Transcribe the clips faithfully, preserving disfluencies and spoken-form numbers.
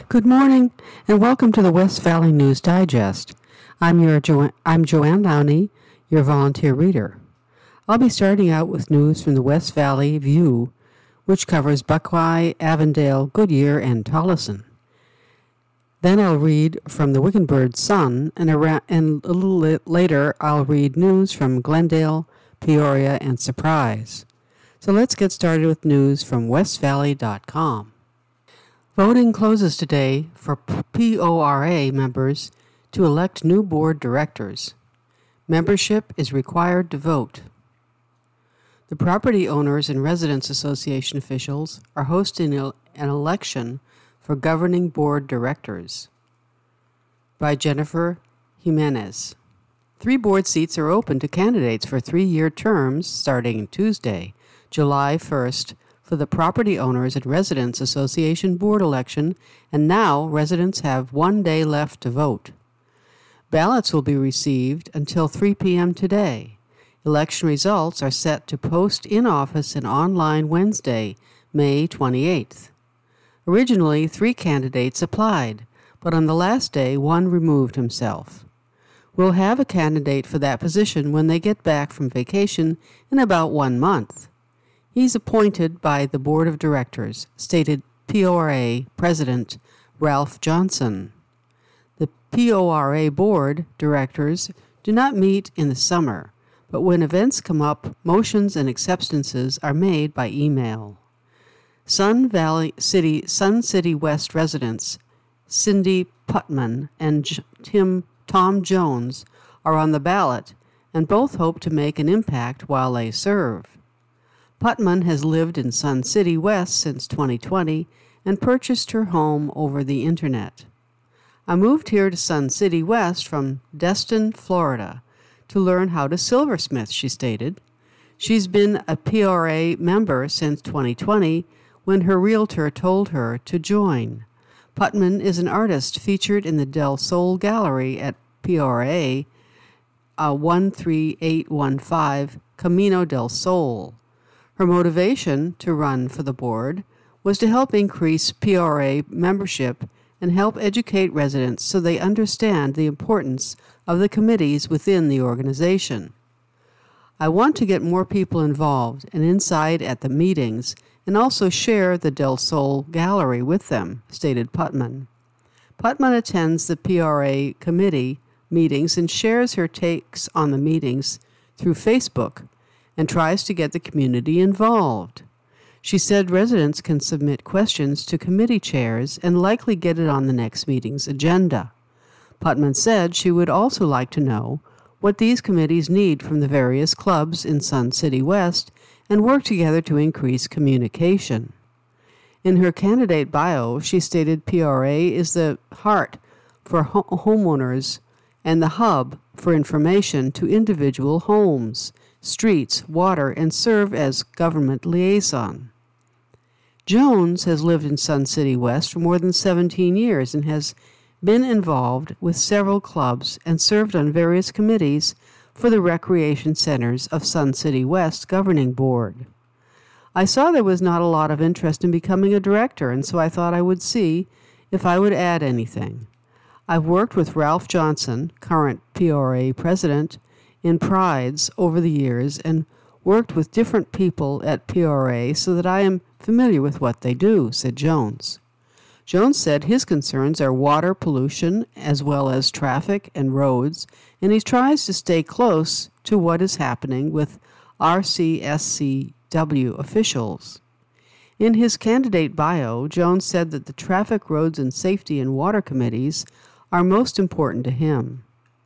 Good morning, and welcome to the West Valley News Digest. I'm your jo- I'm Joanne Lowney, your volunteer reader. I'll be starting out with news from the West Valley View, which covers Buckeye, Avondale, Goodyear, and Tolleson. Then I'll read from the Wickenburg Sun, and, around, and a little li- later I'll read news from Glendale, Peoria, and Surprise. So let's get started with news from west valley dot com. Voting closes today for P O R A members to elect new board directors. Membership is required to vote. The Property Owners and Residents Association officials are hosting an election for governing board directors. By Jennifer Jimenez. Three board seats are open to candidates for three-year terms starting Tuesday, July first, for the Property Owners and Residents Association board election, and now residents have one day left to vote. Ballots will be received until three p.m. today. Election results are set to post in office and online Wednesday, May twenty-eighth. Originally, three candidates applied, but on the last day, one removed himself. We'll have a candidate for that position when they get back from vacation in about one month. He's appointed by the Board of Directors, stated P O R A President Ralph Johnson. The P O R A Board Directors do not meet in the summer, but when events come up, motions and acceptances are made by email. Sun Valley City, Sun City West residents Cindy Putman and J- Tim Tom Jones are on the ballot, and both hope to make an impact while they serve. Putman has lived in Sun City West since twenty twenty and purchased her home over the internet. I moved here to Sun City West from Destin, Florida, to learn how to silversmith, she stated. She's been a P R A member since twenty twenty when her realtor told her to join. Putman is an artist featured in the Del Sol Gallery at P R A uh, one three eight one five Camino del Sol. Her motivation to run for the board was to help increase P R A membership and help educate residents so they understand the importance of the committees within the organization. I want to get more people involved and inside at the meetings and also share the Del Sol Gallery with them, stated Putman. Putman attends the P R A committee meetings and shares her takes on the meetings through Facebook and tries to get the community involved. She said residents can submit questions to committee chairs and likely get it on the next meeting's agenda. Putman said she would also like to know what these committees need from the various clubs in Sun City West and work together to increase communication. In her candidate bio, she stated P R A is the heart for ho- homeowners and the hub for information to individual homes, streets, water, and serve as government liaison. Jones has lived in Sun City West for more than seventeen years and has been involved with several clubs and served on various committees for the Recreation Centers of Sun City West Governing Board. I saw there was not a lot of interest in becoming a director, and so I thought I would see if I would add anything. I've worked with Ralph Johnson, current P R A president, in Prides over the years and worked with different people at P R A so that I am familiar with what they do, said Jones. Jones said his concerns are water pollution as well as traffic and roads, and he tries to stay close to what is happening with R C S C W officials. In his candidate bio, Jones said that the traffic, roads, and safety and water committees are most important to him.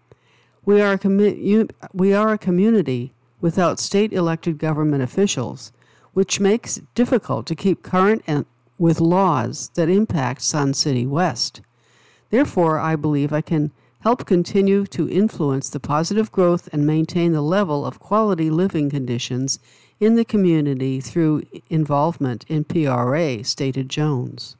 We are a, commu- we are a community without state-elected government officials, which makes it difficult to keep current and with laws that impact Sun City West. Therefore, I believe I can help continue to influence the positive growth and maintain the level of quality living conditions in the community through involvement in P R A, stated Jones.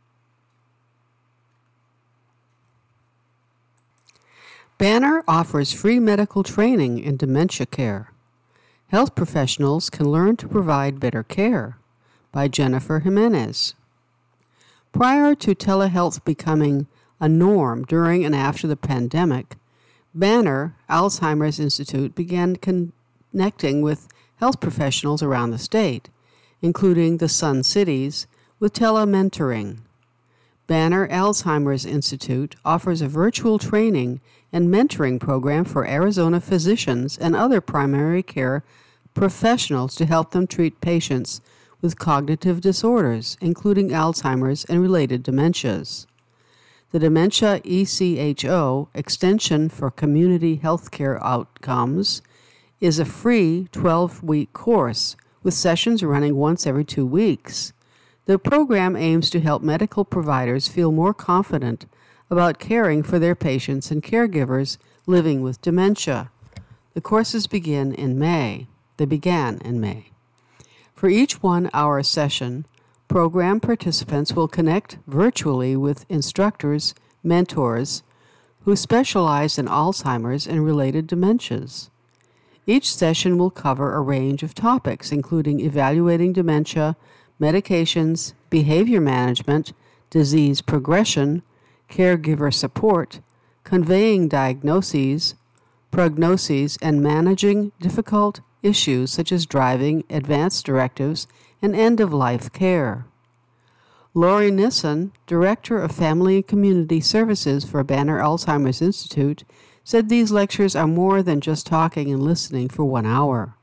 Banner offers free medical training in dementia care. Health professionals can learn to provide better care, by Jennifer Jimenez. Prior to telehealth becoming a norm during and after the pandemic, Banner Alzheimer's Institute began connecting with health professionals around the state, including the Sun Cities, with telementoring. Banner Alzheimer's Institute offers a virtual training and mentoring program for Arizona physicians and other primary care professionals to help them treat patients with cognitive disorders, including Alzheimer's and related dementias. The Dementia E C H O, Extension for Community Healthcare Outcomes, is a free twelve-week course with sessions running once every two weeks. The program aims to help medical providers feel more confident about caring for their patients and caregivers living with dementia. The courses begin in May. They began in May. For each one-hour session, program participants will connect virtually with instructors, mentors, who specialize in Alzheimer's and related dementias. Each session will cover a range of topics, including evaluating dementia, medications, behavior management, disease progression, caregiver support, conveying diagnoses, prognoses, and managing difficult issues such as driving, advanced directives, and end-of-life care. Lori Nissen, Director of Family and Community Services for Banner Alzheimer's Institute, said these lectures are more than just talking and listening for one hour.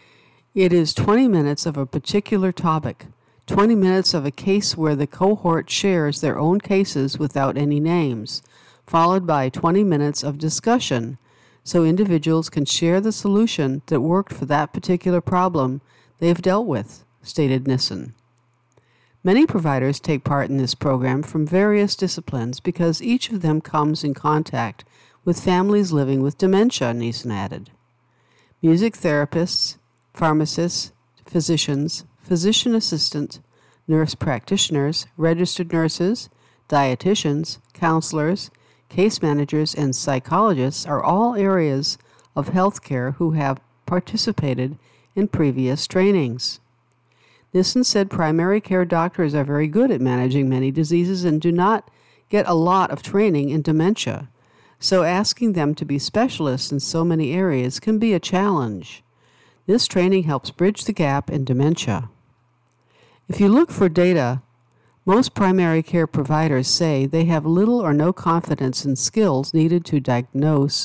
It is twenty minutes of a particular topic, twenty minutes of a case where the cohort shares their own cases without any names, followed by twenty minutes of discussion so individuals can share the solution that worked for that particular problem they have dealt with, stated Nissen. Many providers take part in this program from various disciplines because each of them comes in contact with families living with dementia, Nissen added. Music therapists, pharmacists, physicians, physician assistants, nurse practitioners, registered nurses, dietitians, counselors, case managers, and psychologists are all areas of healthcare who have participated in previous trainings. Nissen said primary care doctors are very good at managing many diseases and do not get a lot of training in dementia, so asking them to be specialists in so many areas can be a challenge. This training helps bridge the gap in dementia. If you look for data, most primary care providers say they have little or no confidence in skills needed to diagnose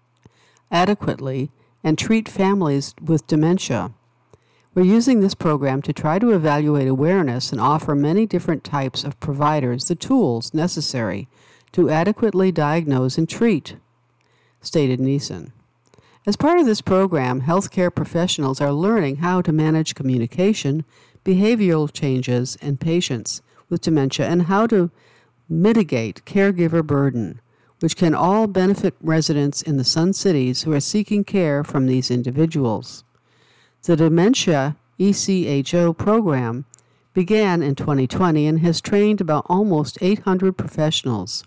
adequately and treat families with dementia. We're using this program to try to evaluate awareness and offer many different types of providers the tools necessary to adequately diagnose and treat, stated Nissen. As part of this program, healthcare professionals are learning how to manage communication, behavioral changes in patients with dementia, and how to mitigate caregiver burden, which can all benefit residents in the Sun Cities who are seeking care from these individuals. The Dementia E C H O program began in twenty twenty and has trained about almost eight hundred professionals.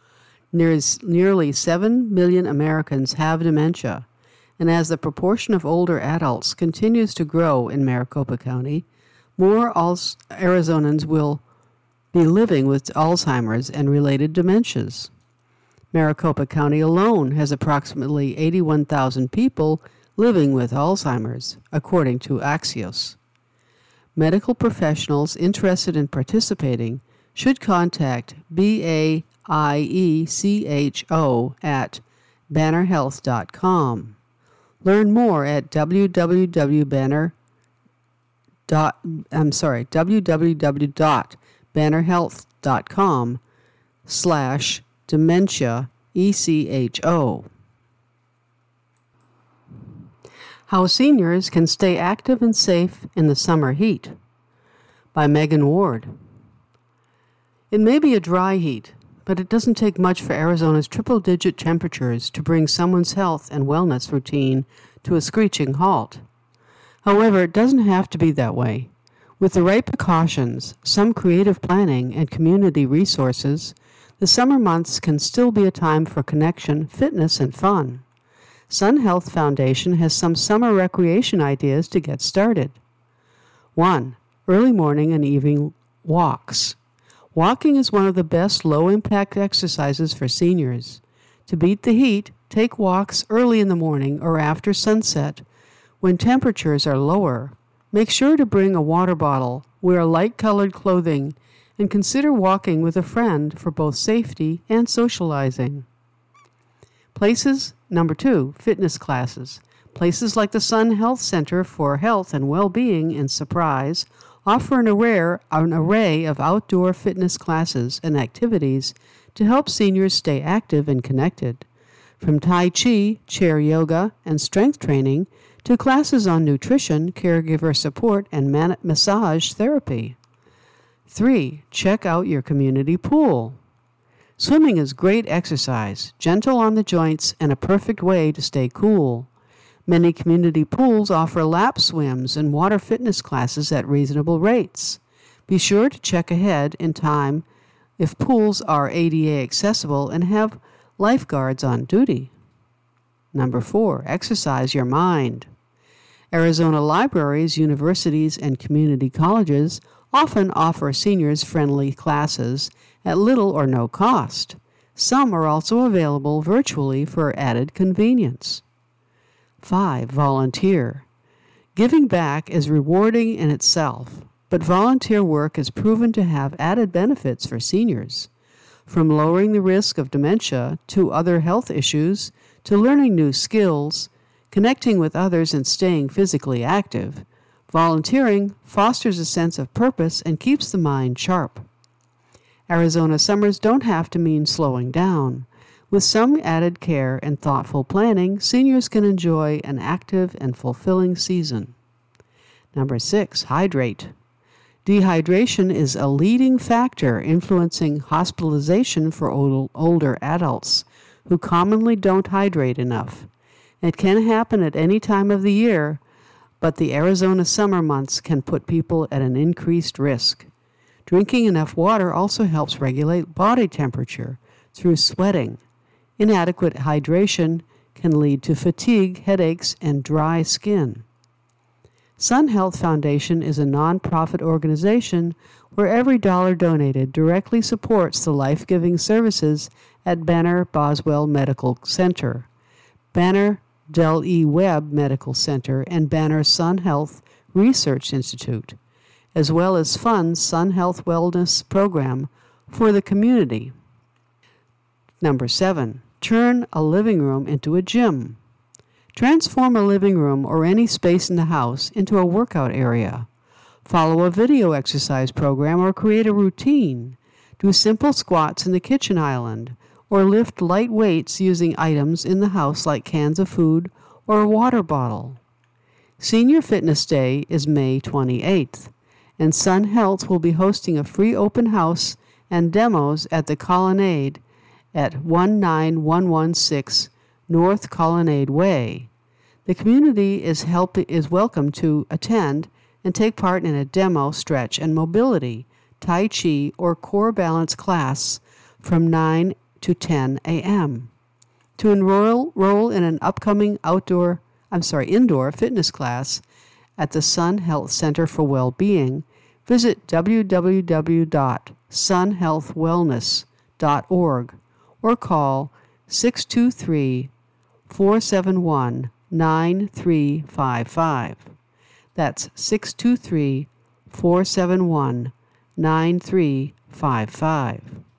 Nearly seven million Americans have dementia, and as the proportion of older adults continues to grow in Maricopa County, more Arizonans will be living with Alzheimer's and related dementias. Maricopa County alone has approximately eighty-one thousand people living with Alzheimer's, according to Axios. Medical professionals interested in participating should contact B A I E C H O at banner health dot com. Learn more at www.banner. I'm sorry, www.bannerhealth.com slash dementia E C H O. How Seniors Can Stay Active and Safe in the Summer Heat by Megan Ward. It may be a dry heat, but it doesn't take much for Arizona's triple-digit temperatures to bring someone's health and wellness routine to a screeching halt. However, it doesn't have to be that way. With the right precautions, some creative planning, and community resources, the summer months can still be a time for connection, fitness, and fun. Sun Health Foundation has some summer recreation ideas to get started. one. Early morning and evening walks. Walking is one of the best low-impact exercises for seniors. To beat the heat, take walks early in the morning or after sunset when temperatures are lower. Make sure to bring a water bottle, wear light-colored clothing, and consider walking with a friend for both safety and socializing. Places, number two, fitness classes. Places like the Sun Health Center for Health and Well-Being in Surprise offer an array, an array of outdoor fitness classes and activities to help seniors stay active and connected. From Tai Chi, chair yoga, and strength training to classes on nutrition, caregiver support, and man- massage therapy. Three, check out your community pool. Swimming is great exercise, gentle on the joints, and a perfect way to stay cool. Many community pools offer lap swims and water fitness classes at reasonable rates. Be sure to check ahead in time if pools are A D A accessible and have lifeguards on duty. Number four, exercise your mind. Arizona libraries, universities, and community colleges often offer seniors-friendly classes at little or no cost. Some are also available virtually for added convenience. Five, volunteer. Giving back is rewarding in itself, but volunteer work is proven to have added benefits for seniors. From lowering the risk of dementia to other health issues to learning new skills, connecting with others and staying physically active, volunteering fosters a sense of purpose and keeps the mind sharp. Arizona summers don't have to mean slowing down. With some added care and thoughtful planning, seniors can enjoy an active and fulfilling season. Number six, hydrate. Dehydration is a leading factor influencing hospitalization for old, older adults who commonly don't hydrate enough. It can happen at any time of the year, but the Arizona summer months can put people at an increased risk. Drinking enough water also helps regulate body temperature through sweating. Inadequate hydration can lead to fatigue, headaches, and dry skin. Sun Health Foundation is a nonprofit organization where every dollar donated directly supports the life-giving services at Banner Boswell Medical Center, Banner Del E. Webb Medical Center, and Banner Sun Health Research Institute, as well as funds Sun Health Wellness Program for the community. Number seven, turn a living room into a gym. Transform a living room or any space in the house into a workout area. Follow a video exercise program or create a routine. Do simple squats in the kitchen island or lift light weights using items in the house like cans of food or a water bottle. Senior Fitness Day is May twenty-eighth, and Sun Health will be hosting a free open house and demos at the Colonnade at one nine one one six North Colonnade Way. The community is help, is welcome to attend and take part in a demo, stretch, and mobility, Tai Chi, or core balance class from nine to ten a.m. To enroll, enroll in an upcoming outdoor, I'm sorry, indoor fitness class at the Sun Health Center for Well-Being, visit w w w dot sun health wellness dot org or call six two three, four seven one, nine three five five. That's six two three, four seven one, nine three five five.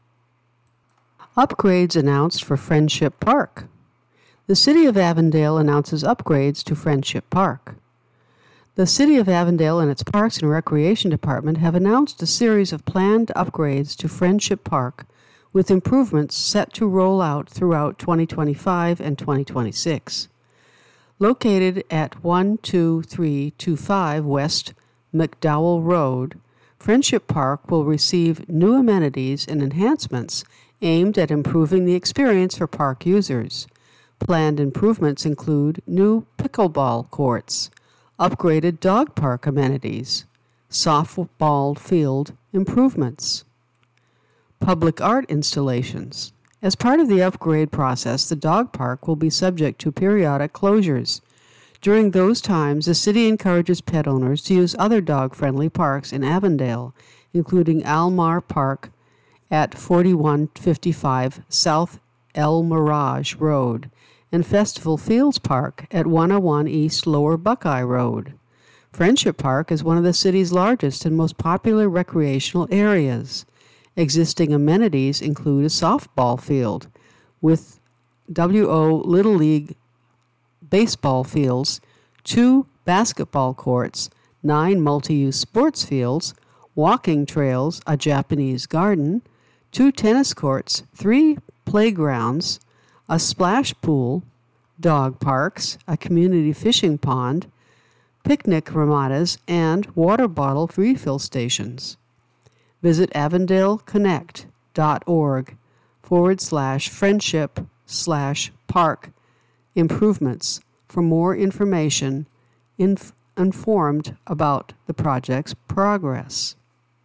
Upgrades announced for Friendship Park. The City of Avondale announces upgrades to Friendship Park. The City of Avondale and its Parks and Recreation Department have announced a series of planned upgrades to Friendship Park with improvements set to roll out throughout twenty twenty-five and twenty twenty-six. Located at one two three two five West McDowell Road, Friendship Park will receive new amenities and enhancements aimed at improving the experience for park users. Planned improvements include new pickleball courts, upgraded dog park amenities, softball field improvements, public art installations. As part of the upgrade process, the dog park will be subject to periodic closures. During those times, the city encourages pet owners to use other dog-friendly parks in Avondale, including Almar Park at forty-one fifty-five South El Mirage Road and Festival Fields Park at one oh one East Lower Buckeye Road. Friendship Park is one of the city's largest and most popular recreational areas. Existing amenities include a softball field with W O Little League baseball fields, two basketball courts, nine multi-use sports fields, walking trails, a Japanese garden, two tennis courts, three playgrounds, a splash pool, dog parks, a community fishing pond, picnic ramadas, and water bottle refill stations. Visit avondale-connect.org forward slash friendship slash park improvements for more information inf- informed about the project's progress.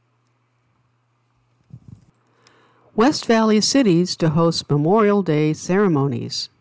West Valley cities to host Memorial Day ceremonies.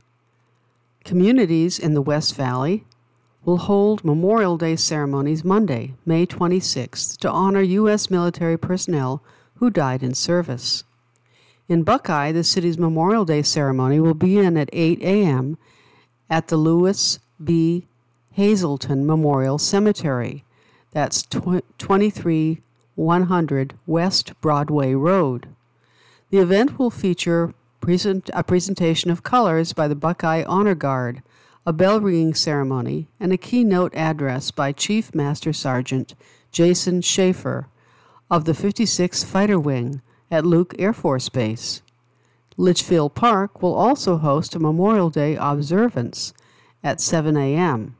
Communities in the West Valley will hold Memorial Day ceremonies Monday, May twenty-sixth, to honor U S military personnel who died in service. In Buckeye, the city's Memorial Day ceremony will begin at eight a.m. at the Lewis B. Hazelton Memorial Cemetery. That's twenty-three one hundred West Broadway Road. The event will feature present, a presentation of colors by the Buckeye Honor Guard, a bell-ringing ceremony, and a keynote address by Chief Master Sergeant Jason Schaefer of the fifty-sixth Fighter Wing at Luke Air Force Base. Litchfield Park will also host a Memorial Day observance at seven a.m.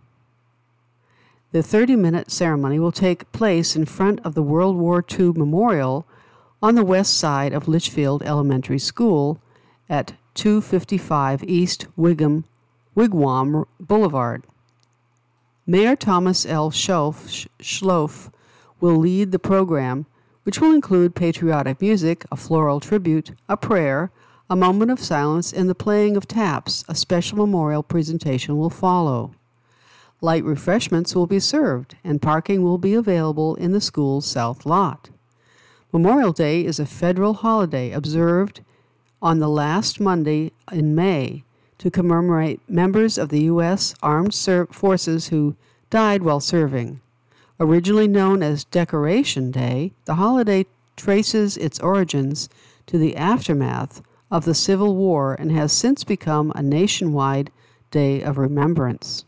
The thirty-minute ceremony will take place in front of the World War Two Memorial on the west side of Litchfield Elementary School at two fifty-five East Wigwam, Wigwam Boulevard. Mayor Thomas L. Schlof, Schlof will lead the program, which will include patriotic music, a floral tribute, a prayer, a moment of silence, and the playing of taps. A special memorial presentation will follow. Light refreshments will be served, and parking will be available in the school's south lot. Memorial Day is a federal holiday observed on the last Monday in May to commemorate members of the U S Armed Ser- Forces who died while serving. Originally known as Decoration Day, the holiday traces its origins to the aftermath of the Civil War and has since become a nationwide day of remembrance.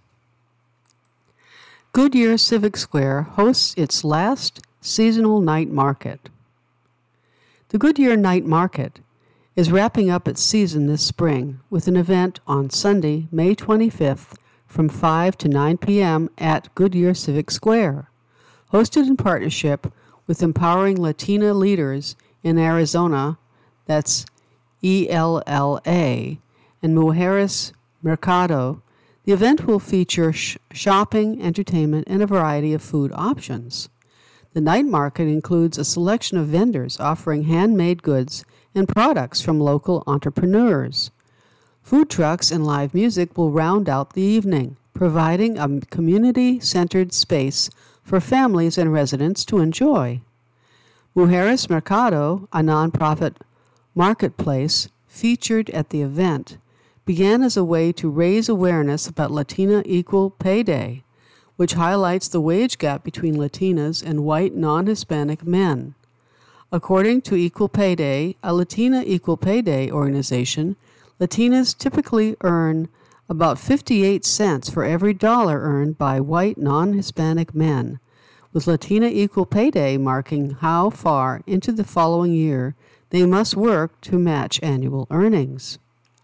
Goodyear Civic Square hosts its last seasonal night market. The Goodyear Night Market is wrapping up its season this spring with an event on Sunday, May twenty-fifth from five to nine p.m. at Goodyear Civic Square. Hosted in partnership with Empowering Latina Leaders in Arizona, that's E L L A, and Mujeres Mercado, the event will feature sh- shopping, entertainment, and a variety of food options. The night market includes a selection of vendors offering handmade goods and products from local entrepreneurs. Food trucks and live music will round out the evening, providing a community-centered space for families and residents to enjoy. Mujeres Mercado, a nonprofit marketplace featured at the event, began as a way to raise awareness about Latina Equal Pay Day, which highlights the wage gap between Latinas and white non-Hispanic men. According to Equal Pay Day, a Latina Equal Pay Day organization, Latinas typically earn about fifty-eight cents for every dollar earned by white non-Hispanic men, with Latina Equal Pay Day marking how far into the following year they must work to match annual earnings.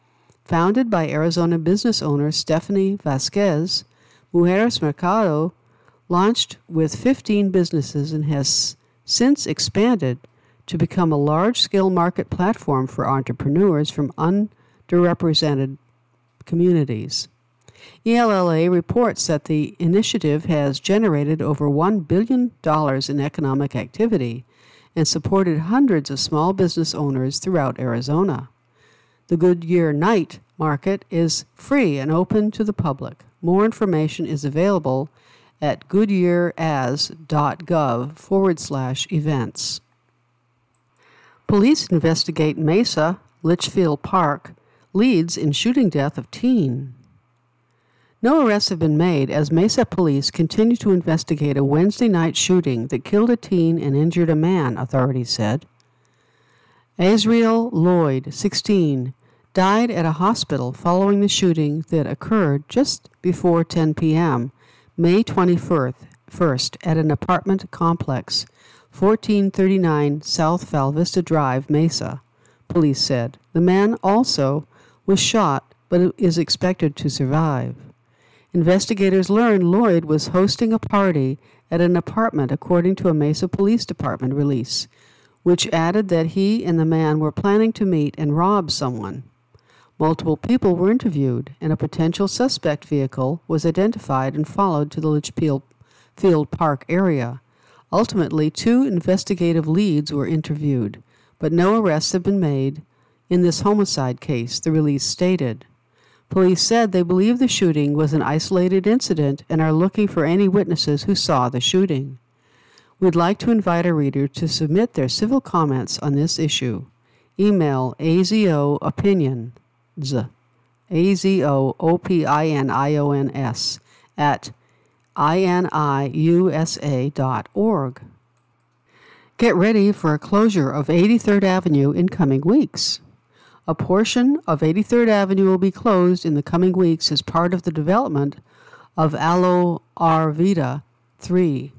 Founded by Arizona business owner Stephanie Vasquez, Mujeres Mercado launched with fifteen businesses and has since expanded to become a large-scale market platform for entrepreneurs from underrepresented communities. E L L A reports that the initiative has generated over one billion dollars in economic activity and supported hundreds of small business owners throughout Arizona. The Goodyear Night Market is free and open to the public. More information is available at goodyearas.gov forward slash events. Police investigate Mesa, Litchfield Park, leads in shooting death of teen. No arrests have been made as Mesa police continue to investigate a Wednesday night shooting that killed a teen and injured a man, authorities said. Azriel Lloyd, sixteen, died at a hospital following the shooting that occurred just before ten p.m., May twenty-first, at an apartment complex, fourteen thirty-nine South Val Vista Drive, Mesa, police said. The man also was shot, but is expected to survive. Investigators learned Lloyd was hosting a party at an apartment, according to a Mesa Police Department release, which added that he and the man were planning to meet and rob someone. Multiple people were interviewed, and a potential suspect vehicle was identified and followed to the Litchfield Park area. Ultimately, two investigative leads were interviewed, but no arrests have been made in this homicide case, the release stated. Police said they believe the shooting was an isolated incident and are looking for any witnesses who saw the shooting. We'd like to invite our reader to submit their civil comments on this issue. Email azoopinions, A Z O O P I N I O N S, at I N I U S A dot org. Get ready for a closure of eighty-third Avenue in coming weeks. A portion of eighty-third Avenue will be closed in the coming weeks as part of the development of Alo Arvita three.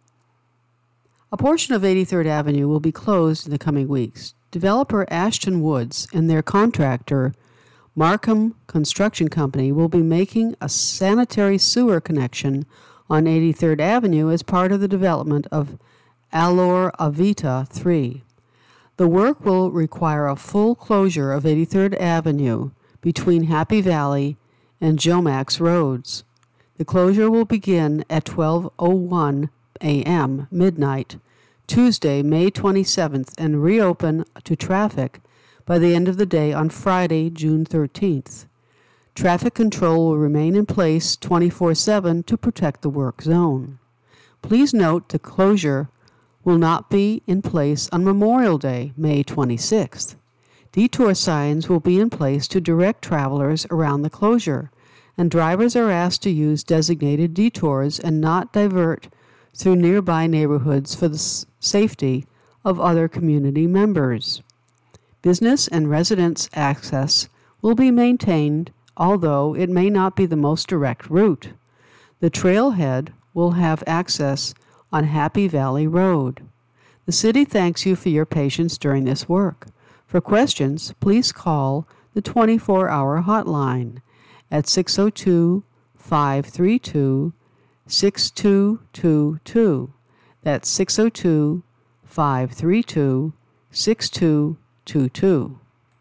A portion of eighty-third Avenue will be closed in the coming weeks. Developer Ashton Woods and their contractor, Markham Construction Company, will be making a sanitary sewer connection on eighty-third Avenue as part of the development of Alor Avita three. The work will require a full closure of eighty-third Avenue between Happy Valley and Jomax Roads. The closure will begin at twelve oh one a.m. midnight, Tuesday, May twenty-seventh, and reopen to traffic by the end of the day on Friday, June thirteenth. Traffic control will remain in place twenty-four seven to protect the work zone. Please note the closure will not be in place on Memorial Day, May twenty-sixth. Detour signs will be in place to direct travelers around the closure, and drivers are asked to use designated detours and not divert through nearby neighborhoods for the s- safety of other community members. Business and residents' access will be maintained, although it may not be the most direct route. The trailhead will have access on Happy Valley Road. The city thanks you for your patience during this work. For questions, please call the twenty-four hour hotline at six oh two, five three two, six two two two. That's six oh two, five three two, six two two two.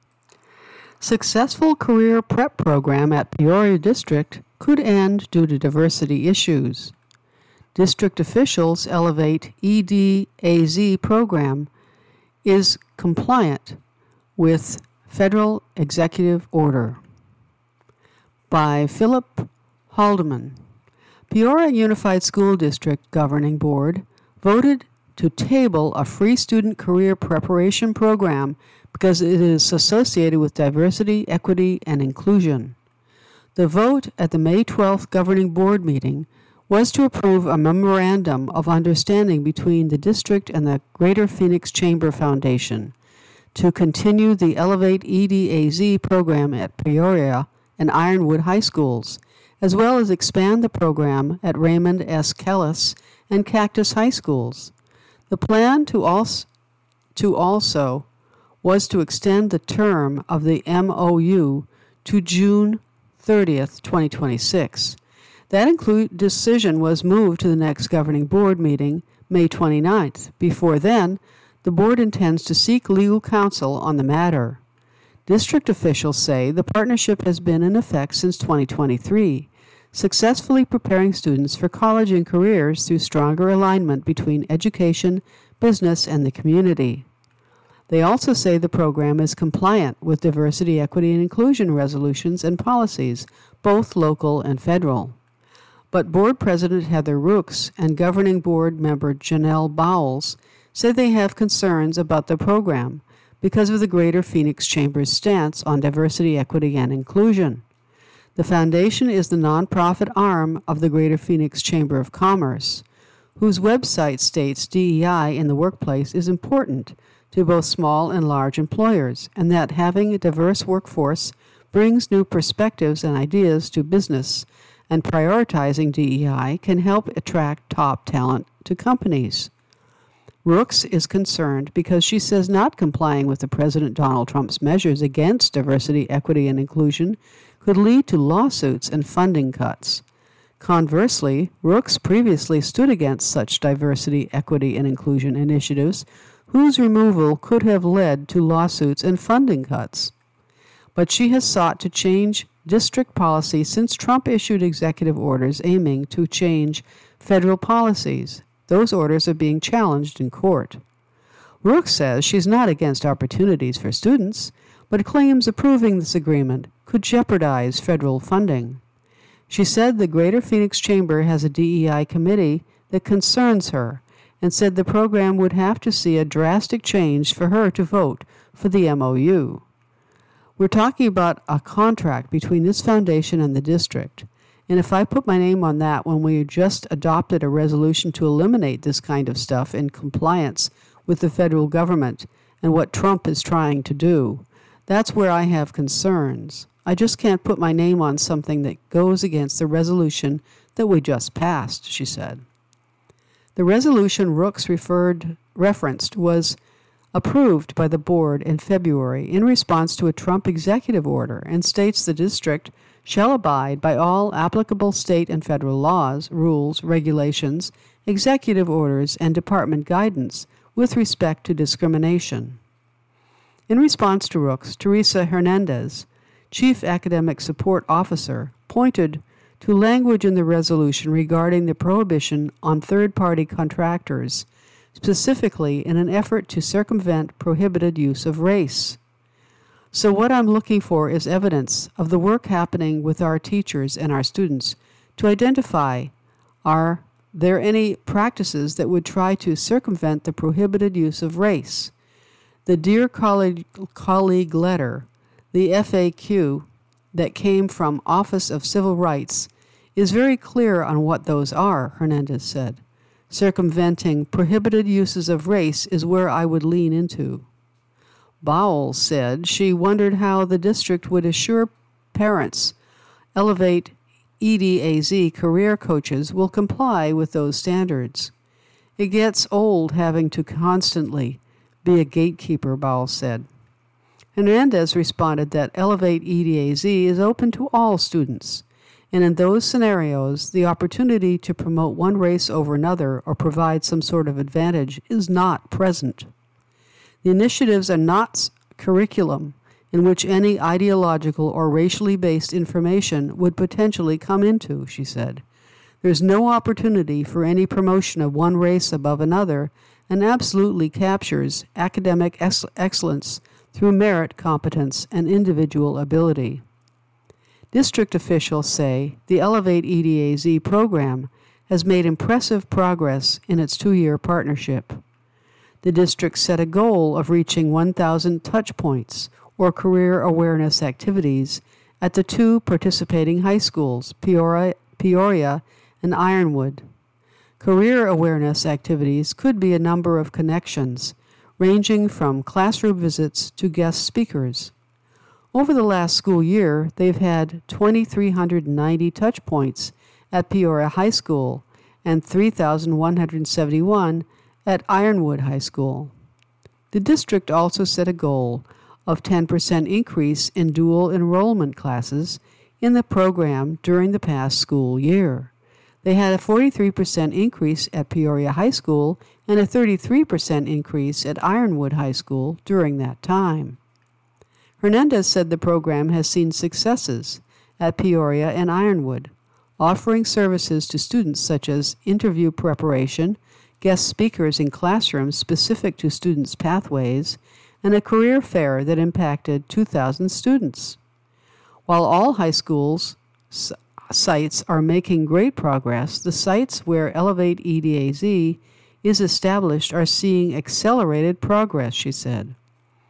Successful career prep program at Peoria District could end due to diversity issues. District officials elevate E D A Z program is compliant with federal executive order. By Philip Haldeman. Peoria Unified School District Governing Board voted to table a free student career preparation program because it is associated with diversity, equity, and inclusion. The vote at the May twelfth Governing Board meeting was to approve a memorandum of understanding between the district and the Greater Phoenix Chamber Foundation to continue the Elevate E D A Z program at Peoria and Ironwood High Schools, as well as expand the program at Raymond S. Kellis and Cactus High Schools. The plan to also, to also was to extend the term of the M O U to June thirtieth, twenty twenty-six. That include decision was moved to the next governing board meeting, May twenty-ninth. Before then, the board intends to seek legal counsel on the matter. District officials say the partnership has been in effect since twenty twenty-three, successfully preparing students for college and careers through stronger alignment between education, business, and the community. They also say the program is compliant with diversity, equity, and inclusion resolutions and policies, both local and federal. But Board President Heather Rooks and Governing Board member Janelle Bowles say they have concerns about the program because of the Greater Phoenix Chamber's stance on diversity, equity, and inclusion. The foundation is the nonprofit arm of the Greater Phoenix Chamber of Commerce, whose website states D E I in the workplace is important to both small and large employers, and that having a diverse workforce brings new perspectives and ideas to business, and prioritizing D E I can help attract top talent to companies. Rooks is concerned because she says not complying with the President Donald Trump's measures against diversity, equity, and inclusion could lead to lawsuits and funding cuts. Conversely, Rooks previously stood against such diversity, equity, and inclusion initiatives whose removal could have led to lawsuits and funding cuts. But she has sought to change district policy since Trump issued executive orders aiming to change federal policies. Those orders are being challenged in court. Rooks says she's not against opportunities for students, but claims approving this agreement could jeopardize federal funding. She said the Greater Phoenix Chamber has a D E I committee that concerns her, and said the program would have to see a drastic change for her to vote for the M O U. We're talking about a contract between this foundation and the district, and if I put my name on that when we just adopted a resolution to eliminate this kind of stuff in compliance with the federal government and what Trump is trying to do, that's where I have concerns. I just can't put my name on something that goes against the resolution that we just passed, she said. The resolution Rooks referred referenced was approved by the board in February in response to a Trump executive order and states the district shall abide by all applicable state and federal laws, rules, regulations, executive orders, and department guidance with respect to discrimination. In response to Rooks, Teresa Hernandez, Chief Academic Support Officer, pointed to language in the resolution regarding the prohibition on third-party contractors, specifically in an effort to circumvent prohibited use of race. So what I'm looking for is evidence of the work happening with our teachers and our students to identify, are there any practices that would try to circumvent the prohibited use of race? The Dear Colleague, colleague letter, the F A Q that came from Office of Civil Rights, is very clear on what those are, Hernandez said. Circumventing prohibited uses of race is where I would lean into. Bowles said she wondered how the district would assure parents Elevate E D A Z career coaches will comply with those standards. It gets old having to constantly be a gatekeeper, Bowles said. Hernandez responded that Elevate E D A Z is open to all students, and in those scenarios, the opportunity to promote one race over another or provide some sort of advantage is not present. The initiatives are not curriculum in which any ideological or racially based information would potentially come into, she said. There's no opportunity for any promotion of one race above another and absolutely captures academic ex- excellence through merit, competence, and individual ability. District officials say the Elevate E D A Z program has made impressive progress in its two-year partnership. The district set a goal of reaching one thousand touch points or career awareness activities at the two participating high schools, Peoria, Peoria and Ironwood. Career awareness activities could be a number of connections, ranging from classroom visits to guest speakers. Over the last school year, they've had two thousand three hundred ninety touch points at Peoria High School and three thousand one hundred seventy-one at Ironwood High School. The district also set a goal of ten percent increase in dual enrollment classes in the program during the past school year. They had a forty-three percent increase at Peoria High School and a thirty-three percent increase at Ironwood High School during that time. Hernandez said the program has seen successes at Peoria and Ironwood, offering services to students such as interview preparation, guest speakers in classrooms specific to students' pathways, and a career fair that impacted two thousand students. While all high schools s- sites are making great progress, the sites where Elevate E D A Z is established are seeing accelerated progress, she said.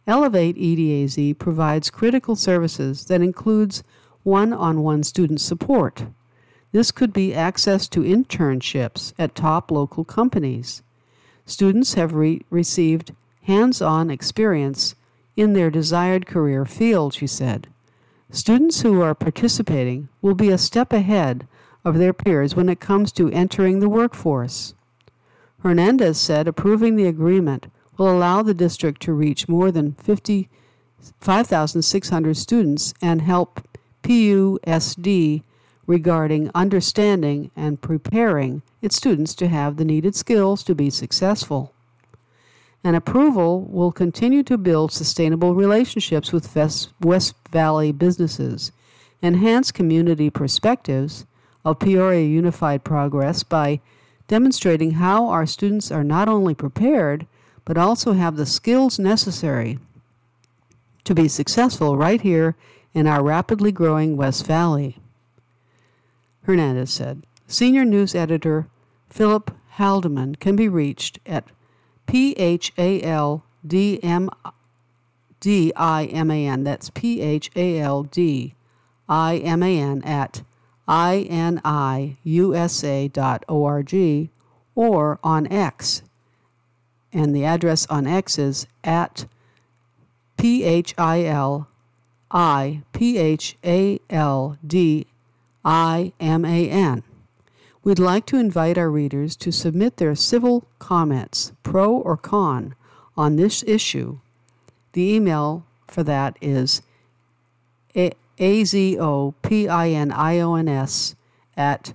Elevate E D A Z provides critical services that includes one-on-one student support. This could be access to internships at top local companies. Students have re- received hands-on experience in their desired career field, she said. Students who are participating will be a step ahead of their peers when it comes to entering the workforce. Hernandez said approving the agreement will allow the district to reach more than fifty-five thousand six hundred students and help P U S D regarding understanding and preparing its students to have the needed skills to be successful. An approval will continue to build sustainable relationships with West Valley businesses, enhance community perspectives of Peoria Unified Progress by demonstrating how our students are not only prepared, but also have the skills necessary to be successful right here in our rapidly growing West Valley. Hernandez said. Senior news editor Philip Haldeman can be reached at P H A L D M D I M A N. That's P H A L D I M A N at I N I U S A dot org or on X. And the address on X is at P H I L I P H A L D I M A N. We'd like to invite our readers to submit their civil comments, pro or con, on this issue. The email for that is azopinions at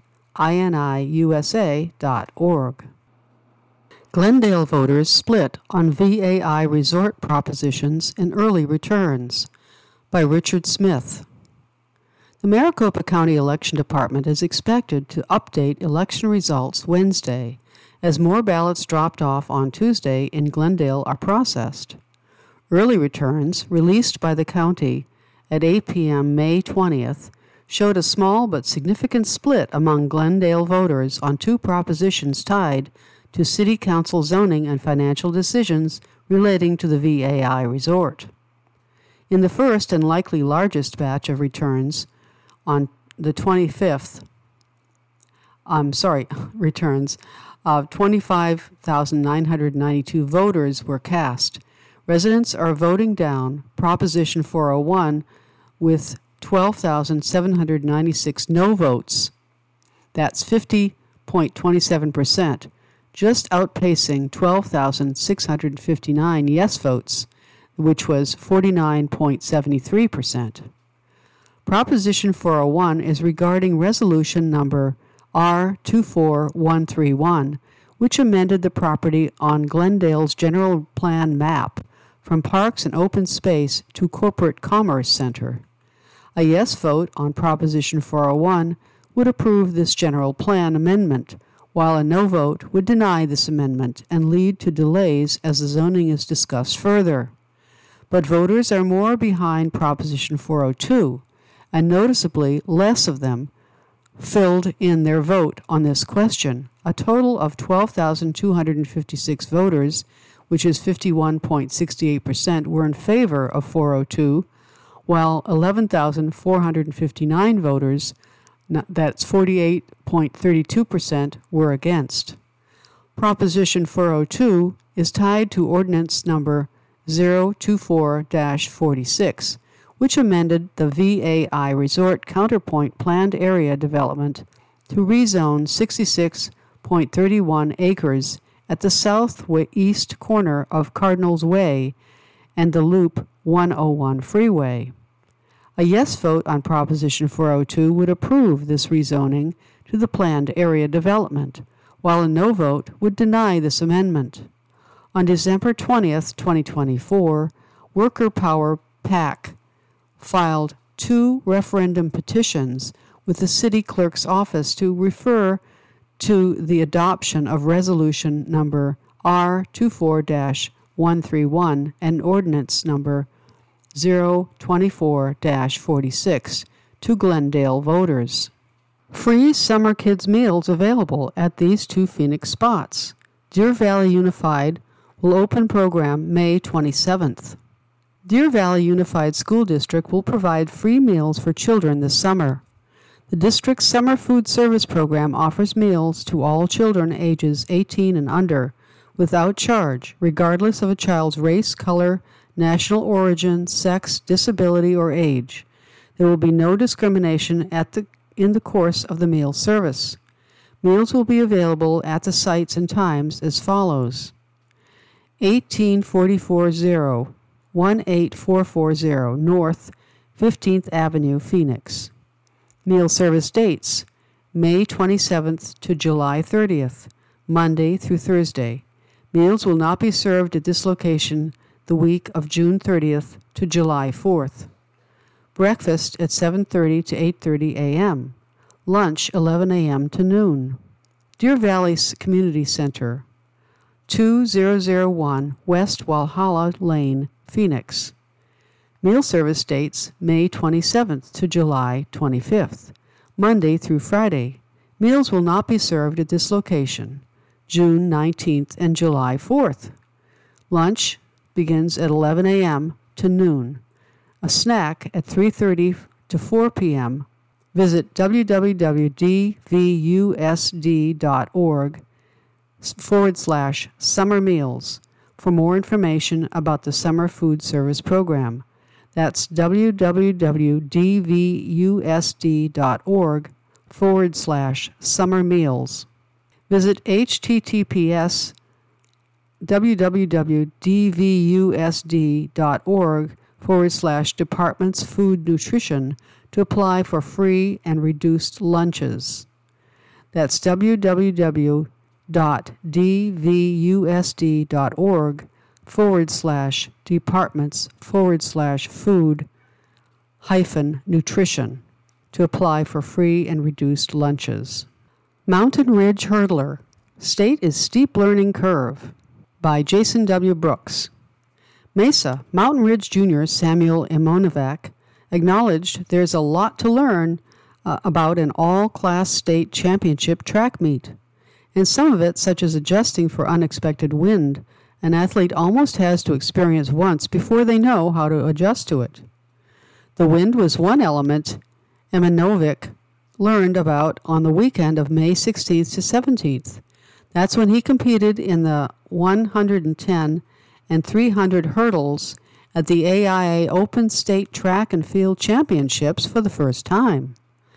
iniusa dot org. Glendale voters split on V A I resort propositions and early returns by Richard Smith. The Maricopa County Election Department is expected to update election results Wednesday as more ballots dropped off on Tuesday in Glendale are processed. Early returns, released by the county at eight p.m. May twentieth, showed a small but significant split among Glendale voters on two propositions tied to City Council zoning and financial decisions relating to the V A I resort. In the first and likely largest batch of returns, on the twenty-fifth, I'm sorry, returns of twenty-five thousand nine hundred ninety-two voters were cast. Residents are voting down Proposition four oh one with twelve thousand seven hundred ninety-six no votes. That's fifty point two seven percent, just outpacing twelve thousand six hundred fifty-nine yes votes, which was forty-nine point seven three percent. Proposition four oh one is regarding resolution number R two four one three one, which amended the property on Glendale's general plan map from Parks and Open Space to Corporate Commerce Center. A yes vote on Proposition four oh one would approve this general plan amendment, while a no vote would deny this amendment and lead to delays as the zoning is discussed further. But voters are more behind Proposition four oh two, and noticeably less of them filled in their vote on this question. A total of twelve thousand two hundred fifty-six voters, which is fifty-one point six eight percent, were in favor of four oh two, while eleven thousand four hundred fifty-nine voters, that's forty-eight point three two percent, were against. Proposition four oh two is tied to Ordinance Number zero two four dash forty-six, which amended the V A I Resort Counterpoint Planned Area Development to rezone sixty-six point three one acres at the southeast corner of Cardinals Way and the Loop one oh one freeway. A yes vote on Proposition four oh two would approve this rezoning to the planned area development, while a no vote would deny this amendment. On December twentieth, twenty twenty-four, Worker Power PAC filed two referendum petitions with the city clerk's office to refer to the adoption of resolution number R two four dash one three one and ordinance number zero two four dash forty-six to Glendale voters. Free summer kids meals available at these two Phoenix spots. Deer Valley Unified will open program May twenty-seventh. Deer Valley Unified School District will provide free meals for children this summer. The district's summer food service program offers meals to all children ages eighteen and under without charge, regardless of a child's race, color, national origin, sex, disability, or age. There will be no discrimination at the, in the course of the meal service. Meals will be available at the sites and times as follows. eighteen forty-four zero, one eight four four zero North fifteenth Avenue, Phoenix. Meal service dates, May twenty-seventh to July thirtieth, Monday through Thursday. Meals will not be served at this location the week of June thirtieth to July fourth. Breakfast at seven thirty to eight thirty a.m. Lunch eleven a.m. to noon. Deer Valley Community Center, two thousand one West Walhalla Lane, Phoenix. Meal service dates May twenty-seventh to July twenty-fifth, Monday through Friday. Meals will not be served at this location, June nineteenth and July fourth. Lunch begins at eleven a.m. to noon. A snack at three thirty to four p.m. Visit w w w dot d v u s d dot org forward slash summer meals for more information about the summer food service program. That's w w w dot d v u s d dot org forward slash summer meals. Visit https www.dvusd.org forward slash departments food nutrition to apply for free and reduced lunches. That's www.dvusd.org forward slash departments forward slash food hyphen nutrition to apply for free and reduced lunches. Mountain Ridge Hurdler, State is Steep Learning Curve by Jason W. Brooks. Mesa, Mountain Ridge Junior Samuel Imonovac acknowledged there's a lot to learn uh, about an all-class state championship track meet. And some of it, such as adjusting for unexpected wind, an athlete almost has to experience once before they know how to adjust to it. The wind was one element Imonovic learned about on the weekend of May sixteenth to seventeenth. That's when he competed in the one hundred ten and three hundred hurdles at the A I A Open State Track and Field Championships for the first time.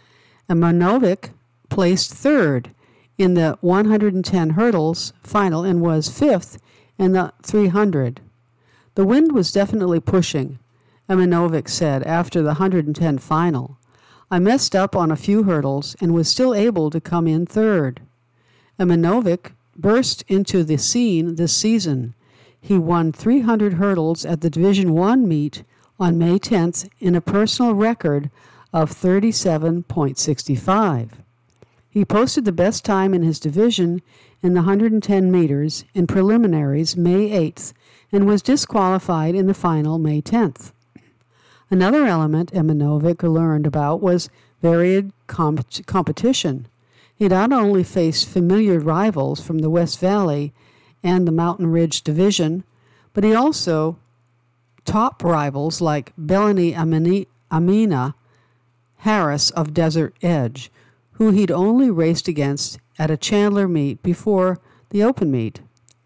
Imonovic placed third in the one hundred ten hurdles final and was fifth in the three hundred. The wind was definitely pushing, Imonovic said after the one hundred ten final. I messed up on a few hurdles and was still able to come in third. Imonovic burst into the scene this season. He won three hundred hurdles at the Division one meet on May tenth in a personal record of thirty-seven point six five. He posted the best time in his division in the one hundred ten meters in preliminaries May eighth and was disqualified in the final May tenth. Another element Imonovic learned about was varied comp- competition. He not only faced familiar rivals from the West Valley and the Mountain Ridge Division, but he also top rivals like Bellany Amini- Amina Harris of Desert Edge, who he'd only raced against at a Chandler meet before the open meet.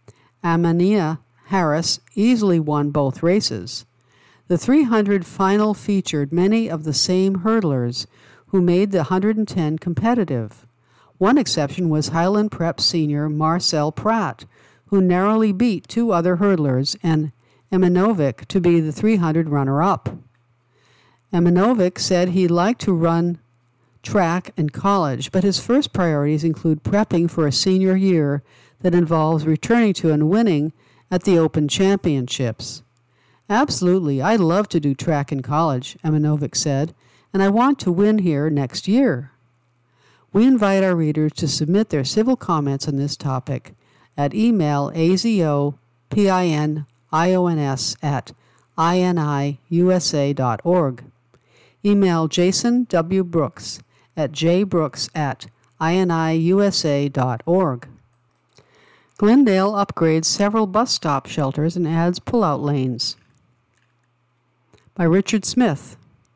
Amania Harris easily won both races. The three hundred final featured many of the same hurdlers who made the one hundred ten competitive. One exception was Highland Prep senior Marcel Pratt, who narrowly beat two other hurdlers and Imonovic to be the three hundred runner-up. Imonovic said he liked to run track in college, but his first priorities include prepping for a senior year that involves returning to and winning at the Open Championships. Absolutely, I love to do track in college, Imonovic said, and I want to win here next year. We invite our readers to submit their civil comments on this topic at email azopinions at iniusa dot org. Email Jason W. Brooks at jbrooks at iniusa dot org. Glendale upgrades several bus stop shelters and adds pull-out lanes. by Richard Smith.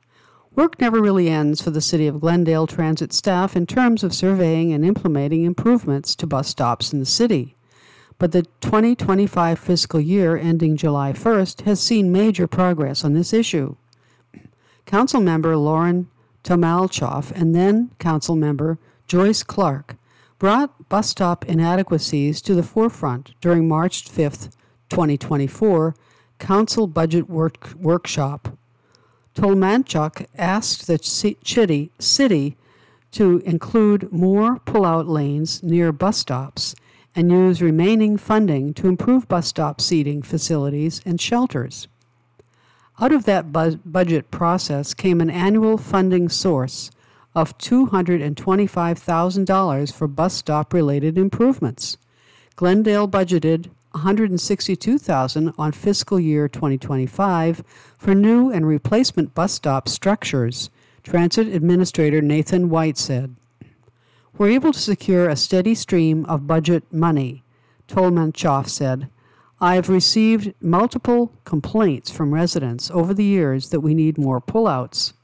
Work never really ends for the City of Glendale Transit staff in terms of surveying and implementing improvements to bus stops in the city. But the twenty twenty-five fiscal year ending July first has seen major progress on this issue. Councilmember Lauren Tomalchoff and then Councilmember Joyce Clark brought bus stop inadequacies to the forefront during March fifth, twenty twenty-four Council Budget work- Workshop. Tomalchoff asked the city, city to include more pull-out lanes near bus stops and use remaining funding to improve bus stop seating facilities and shelters. Out of that bu- budget process came an annual funding source of two hundred twenty-five thousand dollars for bus stop-related improvements. Glendale budgeted one hundred sixty-two thousand dollars on fiscal year twenty twenty-five for new and replacement bus stop structures, Transit Administrator Nathan White said. We're able to secure a steady stream of budget money, Tomalchoff said. I've received multiple complaints from residents over the years that we need more pullouts.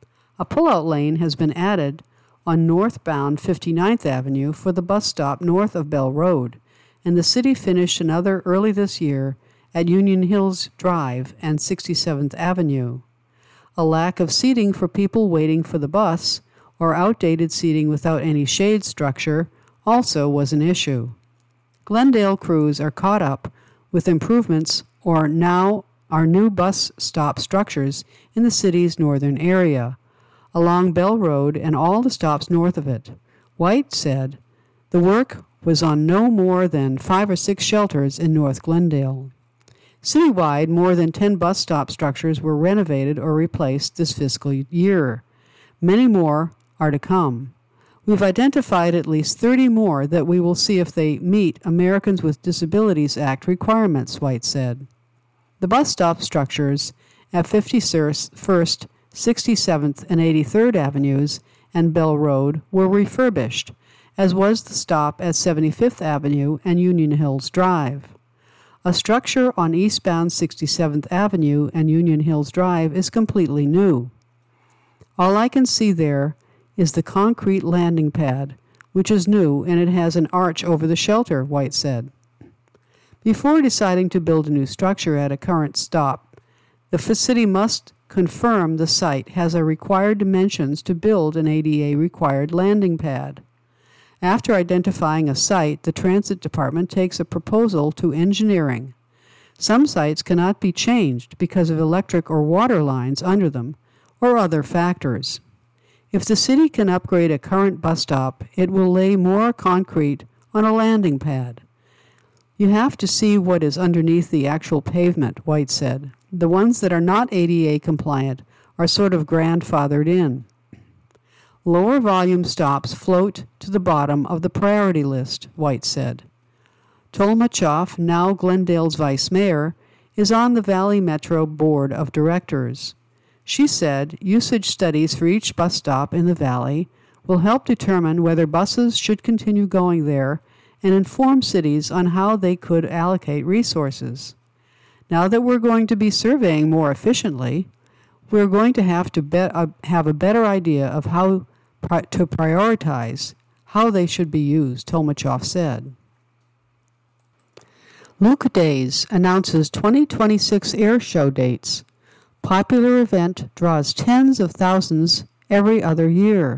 A pullout lane has been added on northbound fifty-ninth Avenue for the bus stop north of Bell Road, and the city finished another early this year at Union Hills Drive and sixty-seventh Avenue. A lack of seating for people waiting for the bus or outdated seating without any shade structure also was an issue. Glendale crews are caught up with improvements or now are new bus stop structures in the city's northern area, along Bell Road and all the stops north of it. White said the work was on no more than five or six shelters in North Glendale. Citywide, more than ten bus stop structures were renovated or replaced this fiscal year. Many more are to come. We've identified at least thirty more that we will see if they meet Americans with Disabilities Act requirements, White said. The bus stop structures at fifty-first, sixty-seventh, and eighty-third Avenues and Bell Road were refurbished, as was the stop at seventy-fifth Avenue and Union Hills Drive. A structure on eastbound sixty-seventh Avenue and Union Hills Drive is completely new. All I can see there is the concrete landing pad, which is new and it has an arch over the shelter, White said. Before deciding to build a new structure at a current stop, the city must confirm the site has a required dimensions to build an A D A-required landing pad. After identifying a site, the Transit Department takes a proposal to engineering. Some sites cannot be changed because of electric or water lines under them or other factors. If the city can upgrade a current bus stop, it will lay more concrete on a landing pad. You have to see what is underneath the actual pavement, White said. The ones that are not A D A compliant are sort of grandfathered in. Lower volume stops float to the bottom of the priority list, White said. Tomalchoff, now Glendale's vice mayor, is on the Valley Metro Board of Directors. She said usage studies for each bus stop in the valley will help determine whether buses should continue going there and inform cities on how they could allocate resources. Now that we're going to be surveying more efficiently, we're going to have to be- uh, have a better idea of how pri- to prioritize how they should be used, Tomalchoff said. Luke Days announces twenty twenty-six air show dates. Popular event draws tens of thousands every other year.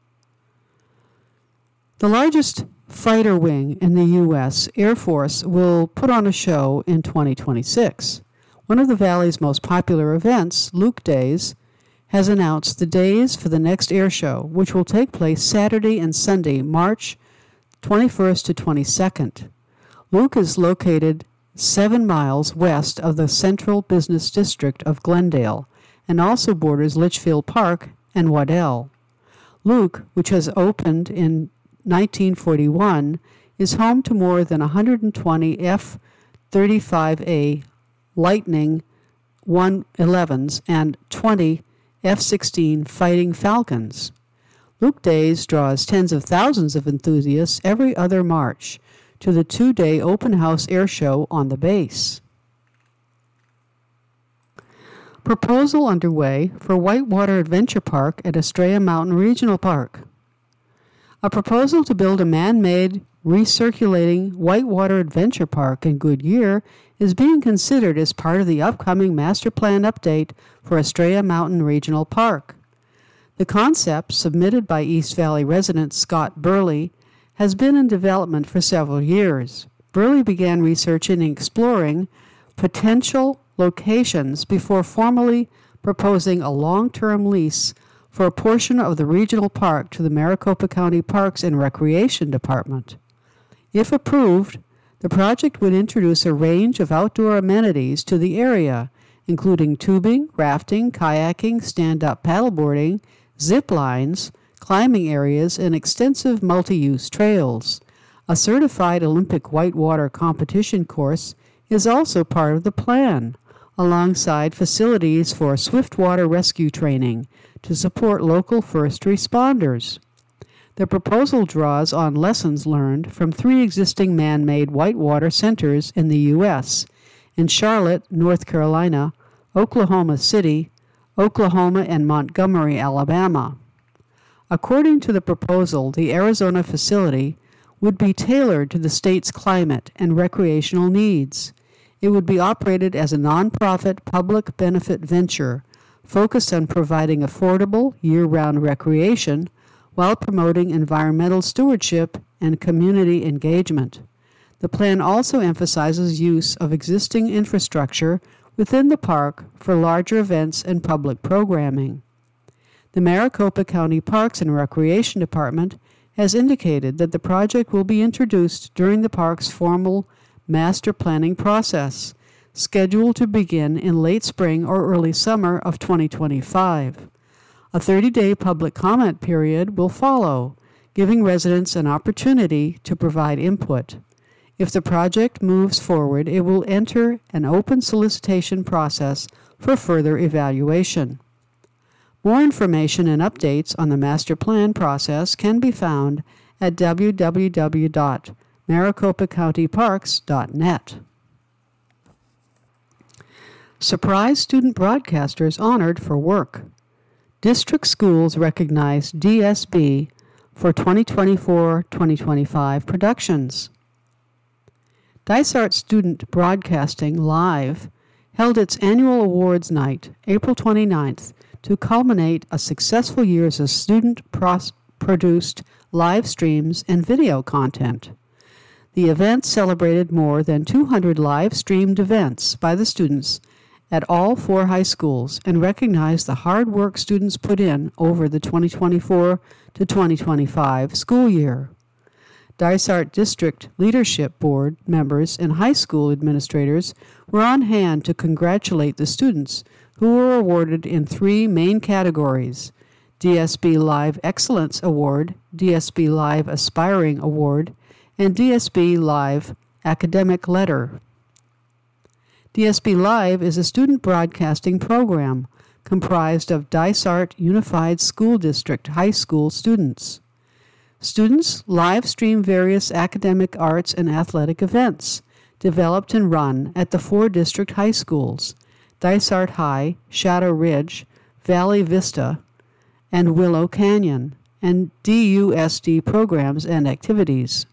The largest fighter wing in the U S Air Force will put on a show in twenty twenty-six. One of the Valley's most popular events, Luke Days, has announced the days for the next air show, which will take place Saturday and Sunday, March twenty-first to twenty-second. Luke is located seven miles west of the central business district of Glendale and also borders Litchfield Park and Waddell. Luke, which has opened in nineteen forty-one, is home to more than one hundred twenty F thirty-five A Lightning one elevens and twenty F sixteen Fighting Falcons. Luke Days draws tens of thousands of enthusiasts every other March to the two-day open house air show on the base. Proposal underway for Whitewater Adventure Park at Estrella Mountain Regional Park. A proposal to build a man-made, recirculating Whitewater Adventure Park in Goodyear is being considered as part of the upcoming master plan update for Estrella Mountain Regional Park. The concept, submitted by East Valley resident Scott Burley, has been in development for several years. Burley began researching and exploring potential locations before formally proposing a long-term lease for a portion of the regional park to the Maricopa County Parks and Recreation Department. If approved, the project would introduce a range of outdoor amenities to the area, including tubing, rafting, kayaking, stand-up paddleboarding, zip lines, climbing areas, and extensive multi-use trails. A certified Olympic whitewater competition course is also part of the plan, alongside facilities for swiftwater rescue training to support local first responders. The proposal draws on lessons learned from three existing man-made whitewater centers in the U S in Charlotte, North Carolina, Oklahoma City, Oklahoma, and Montgomery, Alabama. According to the proposal, the Arizona facility would be tailored to the state's climate and recreational needs. It would be operated as a nonprofit public benefit venture focused on providing affordable year-round recreation while promoting environmental stewardship and community engagement. The plan also emphasizes use of existing infrastructure within the park for larger events and public programming. The Maricopa County Parks and Recreation Department has indicated that the project will be introduced during the park's formal master planning process, scheduled to begin in late spring or early summer of twenty twenty-five. A thirty-day public comment period will follow, giving residents an opportunity to provide input. If the project moves forward, it will enter an open solicitation process for further evaluation. More information and updates on the master plan process can be found at w w w dot maricopa county parks dot net. Surprise student broadcasters honored for work. District schools recognize D S B for twenty twenty-four twenty twenty-five productions. Dysart Student Broadcasting Live held its annual awards night, April twenty-ninth, to culminate a successful year as student-produced live streams and video content. The event celebrated more than two hundred live-streamed events by the students at all four high schools and recognized the hard work students put in over the twenty twenty-four to twenty twenty-five school year. Dysart District Leadership Board members and high school administrators were on hand to congratulate the students, who were awarded in three main categories: D S B Live Excellence Award, D S B Live Aspiring Award, and D S B Live Academic Letter. D S B Live is a student broadcasting program comprised of Dysart Unified School District high school students. Students live stream various academic, arts, and athletic events developed and run at the four district high schools, Dysart High, Shadow Ridge, Valley Vista, and Willow Canyon, and D U S D programs and activities.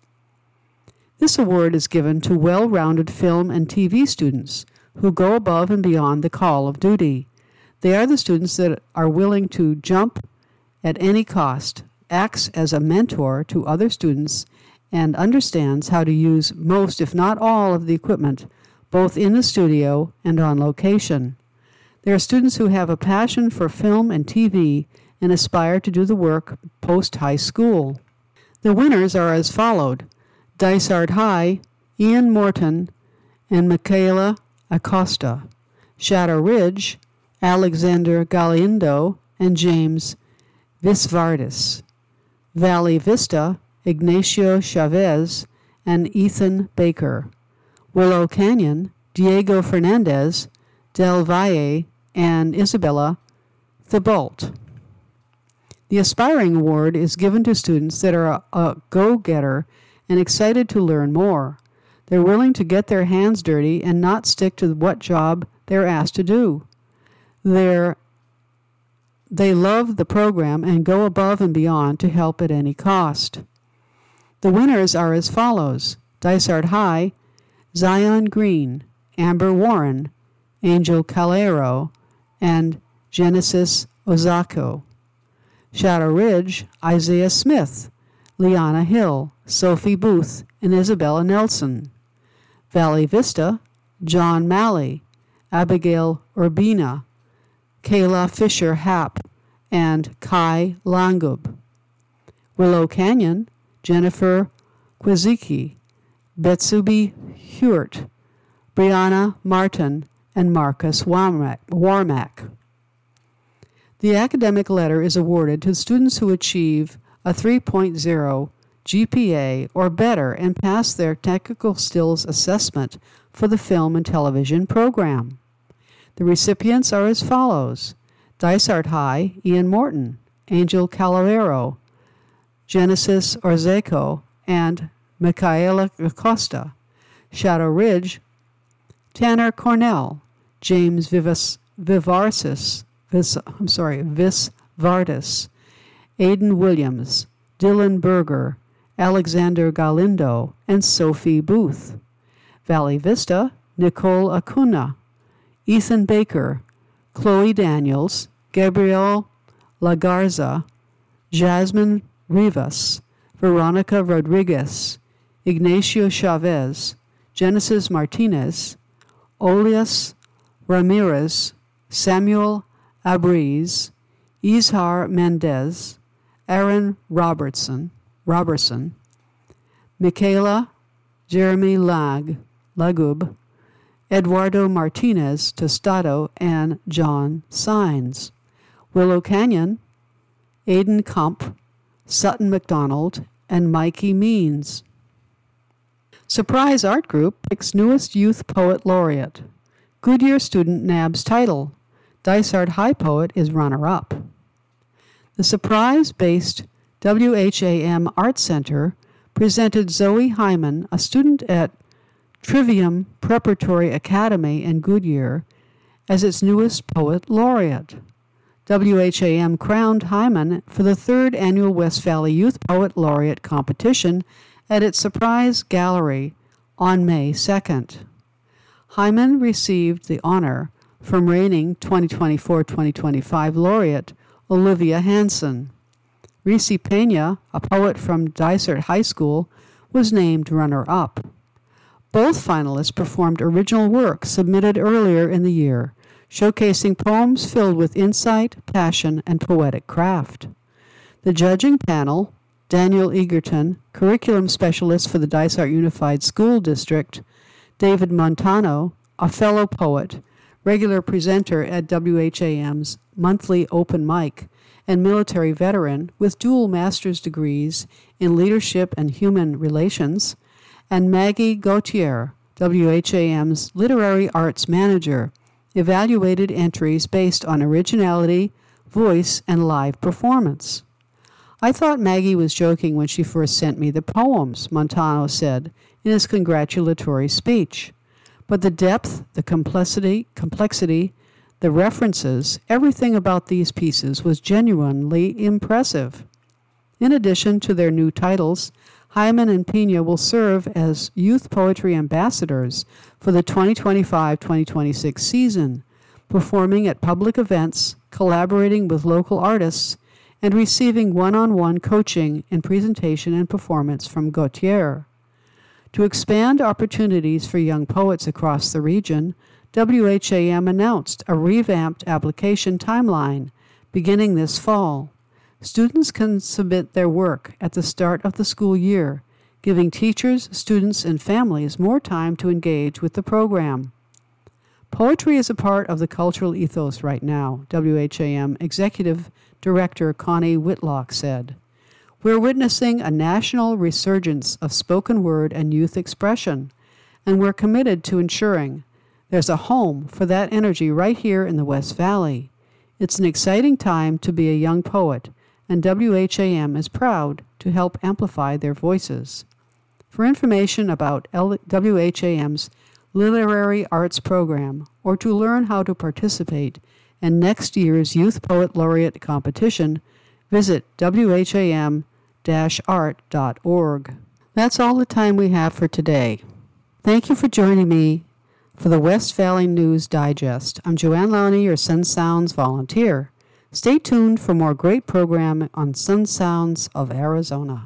This award is given to well-rounded film and T V students who go above and beyond the call of duty. They are the students that are willing to jump at any cost, acts as a mentor to other students, and understands how to use most, if not all, of the equipment, both in the studio and on location. They are students who have a passion for film and T V and aspire to do the work post-high school. The winners are as followed: Dysart High, Ian Morton and Michaela Acosta; Shadow Ridge, Alexander Galindo and James Visvardis; Valley Vista, Ignacio Chavez and Ethan Baker; Willow Canyon, Diego Fernandez, Del Valle, and Isabella Thibault. The Aspiring Award is given to students that are a, a go-getter and excited to learn more. They're willing to get their hands dirty and not stick to what job they're asked to do. They're, they love the program and go above and beyond to help at any cost. The winners are as follows: Dysart High, Zion Green, Amber Warren, Angel Calero, and Genesis Ozako. Shadow Ridge, Isaiah Smith, Liana Hill, Sophie Booth, and Isabella Nelson. Valley Vista, John Malley, Abigail Urbina, Kayla Fisher Happ, and Kai Langub. Willow Canyon, Jennifer Kwizicki, Betsubi Hewart, Brianna Martin, and Marcus Warmack. Warmack. The academic letter is awarded to students who achieve a three point oh G P A or better and pass their technical skills assessment for the film and television program. The recipients are as follows: Dysart High, Ian Morton, Angel Calavero, Genesis Orzeko, and Michaela Acosta. Shadow Ridge, Tanner Cornell, James Vivas, Vivarsis, Vis, I'm sorry, Vis Vardis, Aidan Williams, Dylan Berger, Alexander Galindo, and Sophie Booth. Valley Vista, Nicole Acuna, Ethan Baker, Chloe Daniels, Gabrielle Lagarza, Jasmine Rivas, Veronica Rodriguez, Ignacio Chavez, Genesis Martinez, Olias Ramirez, Samuel Abriz, Izhar Mendez, Aaron Robertson, Robertson, Michaela Jeremy Lag, Lagub, Eduardo Martinez Tostado, and John Sines. Willow Canyon, Aidan Kump, Sutton McDonald, and Mikey Means. Surprise Art Group picks newest Youth Poet Laureate. Goodyear student nabs title. Dysart High poet is runner-up. The surprise-based W H A M Art Center presented Zoe Hyman, a student at Trivium Preparatory Academy in Goodyear, as its newest poet laureate. W H A M crowned Hyman for the third annual West Valley Youth Poet Laureate competition at its surprise gallery on May second. Hyman received the honor from reigning twenty twenty-four twenty twenty-five laureate Olivia Hanson. Reese Pena, a poet from Dysart High School, was named runner-up. Both finalists performed original work submitted earlier in the year, showcasing poems filled with insight, passion, and poetic craft. The judging panel, Daniel Egerton, curriculum specialist for the Dysart Unified School District, David Montano, a fellow poet, regular presenter at W H A M's monthly open mic, and military veteran with dual master's degrees in leadership and human relations, and Maggie Gautier, W H A M's literary arts manager, evaluated entries based on originality, voice, and live performance. I thought Maggie was joking when she first sent me the poems, Montano said in his congratulatory speech. But the depth, the complexity, complexity, the references, everything about these pieces was genuinely impressive. In addition to their new titles, Hyman and Pena will serve as youth poetry ambassadors for the twenty twenty-five twenty twenty-six season, performing at public events, collaborating with local artists, and receiving one-on-one coaching in presentation and performance from Gautier. To expand opportunities for young poets across the region, W H A M announced a revamped application timeline beginning this fall. Students can submit their work at the start of the school year, giving teachers, students, and families more time to engage with the program. Poetry is a part of the cultural ethos right now, W H A M Executive Director Connie Whitlock said. We're witnessing a national resurgence of spoken word and youth expression, and we're committed to ensuring there's a home for that energy right here in the West Valley. It's an exciting time to be a young poet, and W H A M is proud to help amplify their voices. For information about W H A M's Literary Arts Program, or to learn how to participate and next year's Youth Poet Laureate competition, visit w h a m dash art dot org. That's all the time we have for today. Thank you for joining me for the West Valley News Digest. I'm Joanne Lowney, your Sun Sounds volunteer. Stay tuned for more great programming on Sun Sounds of Arizona.